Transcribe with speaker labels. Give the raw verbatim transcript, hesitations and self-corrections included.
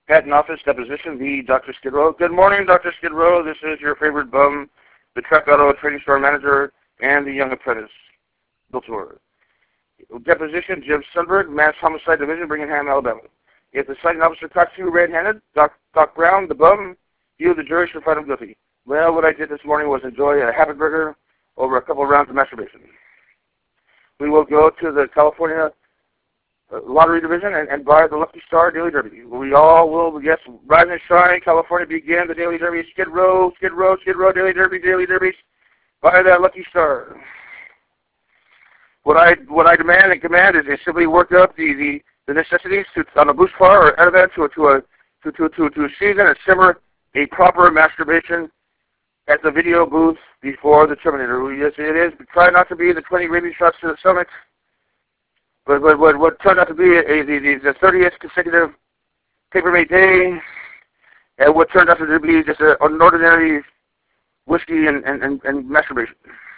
Speaker 1: Patent Office Deposition, the Doctor Skid Row. Good morning, Doctor Skid Row. This is your favorite bum, the Truck Auto Trading Store Manager, and the Young Apprentice, Bill Tour. Deposition, Jim Sundberg, Mass Homicide Division, Birmingham, Alabama. If the citing officer caught you red-handed, Doc, Doc Brown, the bum, you, the jury, should find him guilty. Well, what I did this morning was enjoy a habit burger over a couple of rounds of masturbation. We will go to the California Lottery Division and, and buy the Lucky Star Daily Derby. We all will, yes, rise and shine. California begin the Daily Derby. Skid Row, Skid Row, Skid Row, Daily Derby, Daily Derby. Buy that Lucky Star. What I what I demand and command is, is simply work up the, the, the necessities to, on a bush fire or out to, to, a, to, to, to, to season and simmer a proper masturbation at the video booth before the Terminator. Yes, it is. Try not to be the twenty rabies shots to the stomach. But what, what, what turned out to be a, a, the, the thirtieth consecutive paper-made day, and what turned out to be just a, an ordinary whiskey and, and, and, and masturbation.